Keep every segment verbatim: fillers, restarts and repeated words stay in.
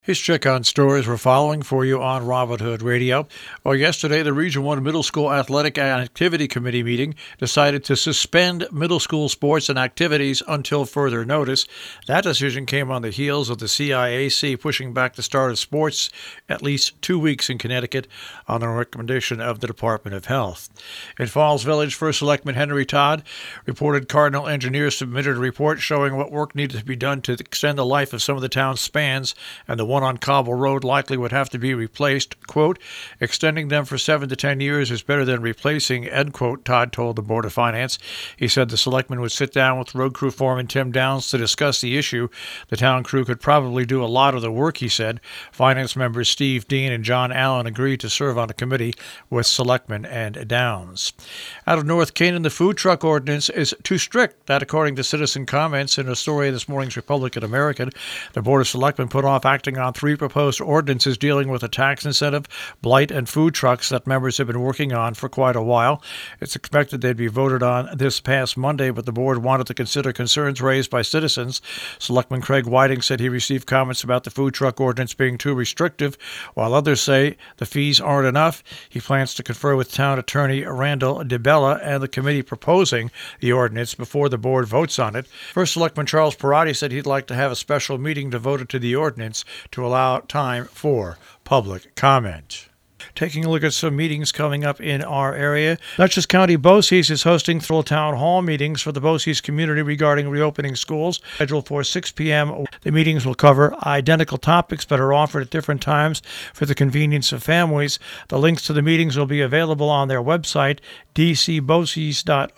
Here's check on stories we're following for you on Robin Hood Radio. Well, yesterday, the Region one Middle School Athletic and Activity Committee meeting decided to suspend middle school sports and activities until further notice. That decision came on the heels of the C I A C pushing back the start of sports at least two weeks in Connecticut on the recommendation of the Department of Health. In Falls Village, First Selectman Henry Todd reported Cardinal Engineers submitted a report showing what work needed to be done to extend the life of some of the town's spans, and the one on Cobble Road likely would have to be replaced. Quote, extending them for seven to ten years is better than replacing, end quote, Todd told the Board of Finance. He said the selectmen would sit down with road crew foreman Tim Downs to discuss the issue. The town crew could probably do a lot of the work, he said. Finance members Steve Dean and John Allen agreed to serve on a committee with selectmen and Downs. Out of North Canaan, the food truck ordinance is too strict. That, according to citizen comments in a story in this morning's Republican American. The Board of Selectmen put off acting on three proposed ordinances dealing with a tax incentive, blight, and food trucks that members have been working on for quite a while. It's expected they'd be voted on this past Monday, but the board wanted to consider concerns raised by citizens. Selectman Craig Whiting said he received comments about the food truck ordinance being too restrictive, while others say the fees aren't enough. He plans to confer with town attorney Randall DeBella and the committee proposing the ordinance before the board votes on it. First Selectman Charles Perotti said he'd like to have a special meeting devoted to the ordinance to allow time for public comment. Taking a look at some meetings coming up in our area. Dutchess County BOCES is hosting full town hall meetings for the BOCES community regarding reopening schools, scheduled for six p.m. The meetings will cover identical topics but are offered at different times for the convenience of families. The links to the meetings will be available on their website, d c boces dot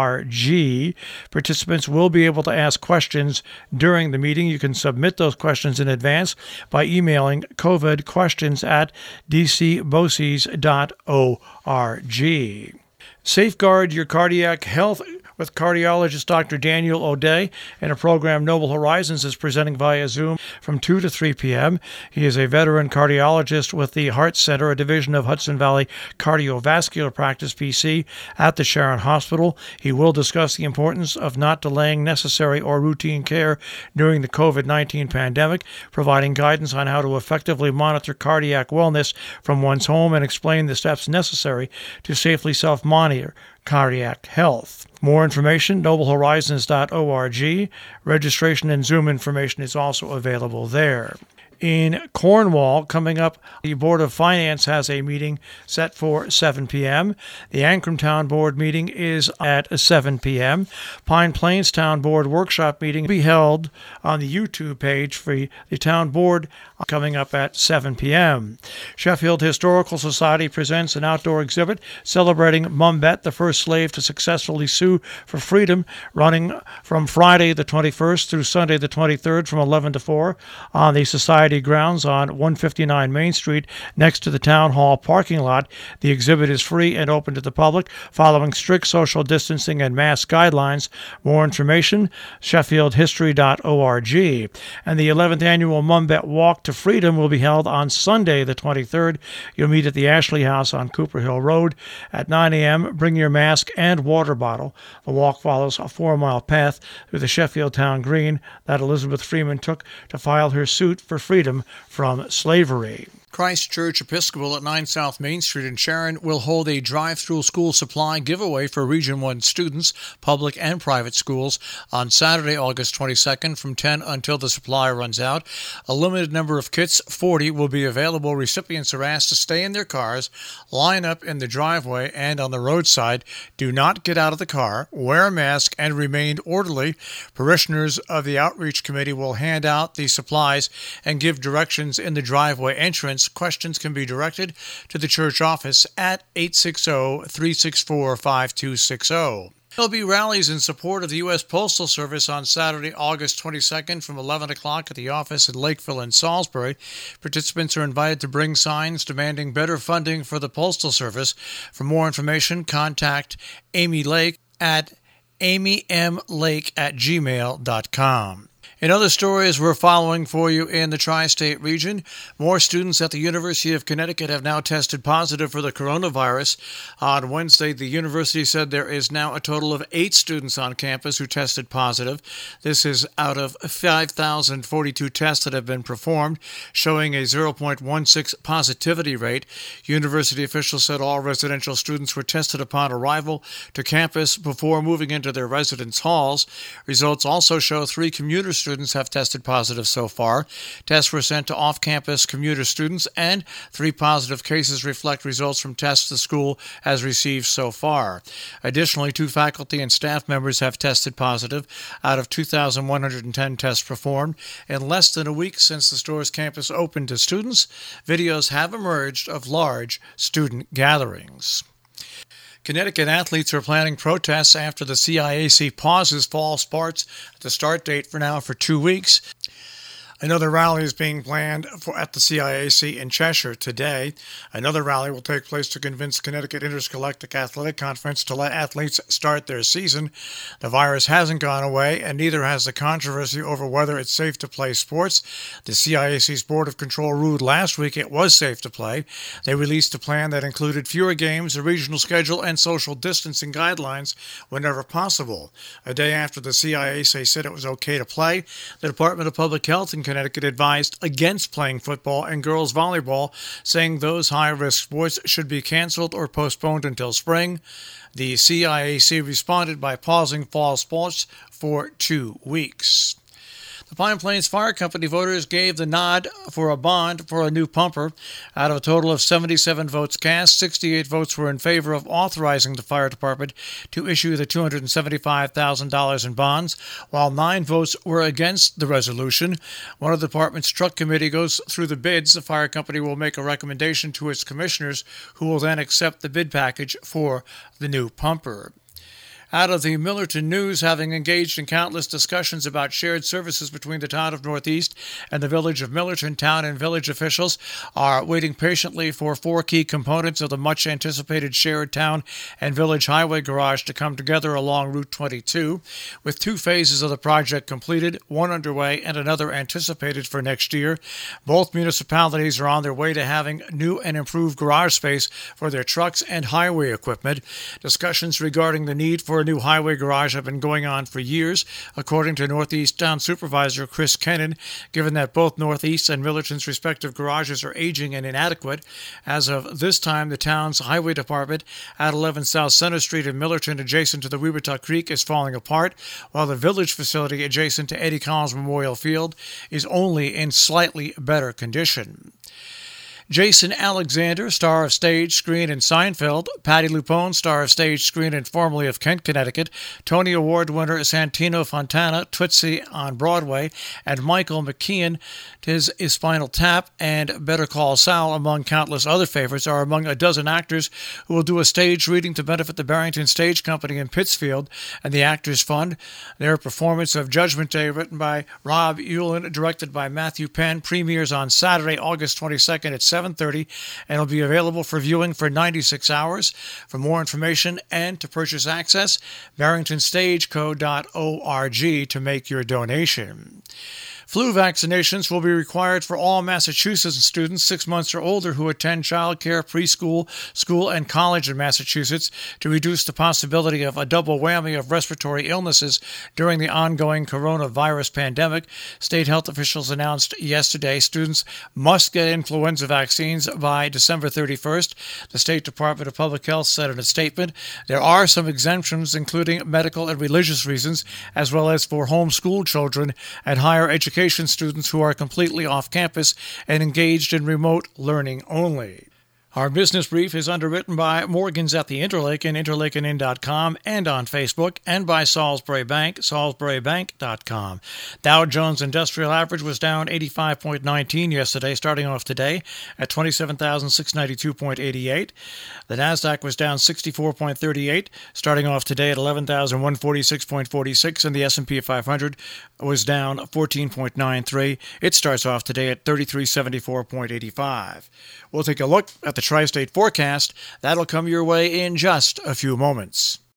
org. Participants will be able to ask questions during the meeting. You can submit those questions in advance by emailing covid questions at d c boces dot org. Safeguard your cardiac health with cardiologist Doctor Daniel O'Day, and a program Noble Horizons is presenting via Zoom from two to three p.m. He is a veteran cardiologist with the Heart Center, a division of Hudson Valley Cardiovascular Practice, P C, at the Sharon Hospital. He will discuss the importance of not delaying necessary or routine care during the covid nineteen pandemic, providing guidance on how to effectively monitor cardiac wellness from one's home, and explain the steps necessary to safely self-monitor cardiac health. More information, noble horizons dot org. Registration and Zoom information is also available there. In Cornwall, coming up, the Board of Finance has a meeting set for seven p.m. The Ancram Town Board meeting is at seven p.m. Pine Plains Town Board workshop meeting will be held on the YouTube page for the Town Board coming up at seven p.m. Sheffield Historical Society presents an outdoor exhibit celebrating Mumbet, the first slave to successfully sue for freedom, running from Friday the twenty-first through Sunday the twenty-third from eleven to four on the Society grounds on one fifty-nine Main Street next to the Town Hall parking lot. The exhibit is free and open to the public, following strict social distancing and mask guidelines. More information, sheffield history dot org. And the eleventh annual Mumbet Walk to Freedom will be held on Sunday the twenty-third. You'll meet at the Ashley House on Cooper Hill Road at nine a.m. Bring your mask and water bottle. The walk follows a four-mile path through the Sheffield Town Green that Elizabeth Freeman took to file her suit for freedom from slavery. Christ Church Episcopal at nine South Main Street in Sharon will hold a drive-through school supply giveaway for Region one students, public and private schools, on Saturday, August twenty-second from ten until the supply runs out. A limited number of kits, forty, will be available. Recipients are asked to stay in their cars, line up in the driveway and on the roadside. Do not get out of the car, wear a mask, and remain orderly. Parishioners of the Outreach Committee will hand out the supplies and give directions in the driveway entrance. Questions can be directed to the church office at eight six zero, three six four, five two six zero. There'll be rallies in support of the U S Postal Service on Saturday, August twenty-second from eleven o'clock at the office in Lakeville and Salisbury. Participants are invited to bring signs demanding better funding for the Postal Service. For more information, contact Amy Lake at amy m lake at gmail dot com. In other stories we're following for you in the tri-state region, more students at the University of Connecticut have now tested positive for the coronavirus. On Wednesday, the university said there is now a total of eight students on campus who tested positive. This is out of five thousand forty-two tests that have been performed, showing a zero point one six positivity rate. University officials said all residential students were tested upon arrival to campus before moving into their residence halls. Results also show three commuter students Students have tested positive so far. Tests were sent to off-campus commuter students, and three positive cases reflect results from tests the school has received so far. Additionally, two faculty and staff members have tested positive out of two thousand one hundred ten tests performed. In less than a week since the store's campus opened to students, videos have emerged of large student gatherings. Connecticut athletes are planning protests after the C I A C pauses fall sports at the start date for now for two weeks. Another rally is being planned for, at the C I A C in Cheshire today. Another rally will take place to convince Connecticut Interscholastic Athletic Conference to let athletes start their season. The virus hasn't gone away, and neither has the controversy over whether it's safe to play sports. The C I A C's Board of Control ruled last week it was safe to play. They released a plan that included fewer games, a regional schedule, and social distancing guidelines whenever possible. A day after the C I A C said it was okay to play, the Department of Public Health in Connecticut advised against playing football and girls volleyball, saying those high-risk sports should be canceled or postponed until spring. The C I A C responded by pausing fall sports for two weeks. The Pine Plains Fire Company voters gave the nod for a bond for a new pumper. Out of a total of seventy-seven votes cast, sixty-eight votes were in favor of authorizing the fire department to issue the two hundred seventy-five thousand dollars in bonds, while nine votes were against the resolution. One of the department's truck committee goes through the bids. The fire company will make a recommendation to its commissioners, who will then accept the bid package for the new pumper. Out of the Millerton News, having engaged in countless discussions about shared services between the town of Northeast and the village of Millerton, town and village officials are waiting patiently for four key components of the much-anticipated shared town and village highway garage to come together along Route twenty-two. With two phases of the project completed, one underway and another anticipated for next year, both municipalities are on their way to having new and improved garage space for their trucks and highway equipment. Discussions regarding the need for a new highway garage have been going on for years, according to Northeast Town Supervisor Chris Kennan, given that both Northeast and Millerton's respective garages are aging and inadequate. As of this time, the town's highway department at eleven South Center Street in Millerton, adjacent to the Webertuck Creek, is falling apart, while the village facility adjacent to Eddie Collins Memorial Field is only in slightly better condition. Jason Alexander, star of stage, screen, and Seinfeld; Patti LuPone, star of stage, screen, and formerly of Kent, Connecticut; Tony Award winner Santino Fontana, Tootsie on Broadway; and Michael McKean, Tis His Final Tap, and Better Call Saul, among countless other favorites, are among a dozen actors who will do a stage reading to benefit the Barrington Stage Company in Pittsfield and the Actors Fund. Their performance of Judgment Day, written by Rob Eulin, directed by Matthew Penn, premieres on Saturday, August twenty-second at seven thirty, and will be available for viewing for ninety-six hours. For more information and to purchase access, barrington stage co dot org to make your donation. Flu vaccinations will be required for all Massachusetts students six months or older who attend child care, preschool, school, and college in Massachusetts to reduce the possibility of a double whammy of respiratory illnesses during the ongoing coronavirus pandemic. State health officials announced yesterday students must get influenza vaccines by December thirty-first. The State Department of Public Health said in a statement, there are some exemptions, including medical and religious reasons, as well as for homeschool children and higher education students who are completely off campus and engaged in remote learning only. Our business brief is underwritten by Morgan's at the Interlaken, interlaken inn dot com, and on Facebook, and by Salisbury Bank, salisbury bank dot com. Dow Jones Industrial Average was down eighty-five point one nine yesterday, starting off today at twenty-seven thousand six hundred ninety-two point eight eight. The Nasdaq was down sixty-four point three eight, starting off today at eleven thousand one hundred forty-six point four six, and the S and P five hundred was down fourteen point nine three. It starts off today at thirty-three seventy-four point eight five. We'll take a look at the Tri-State forecast. That'll come your way in just a few moments.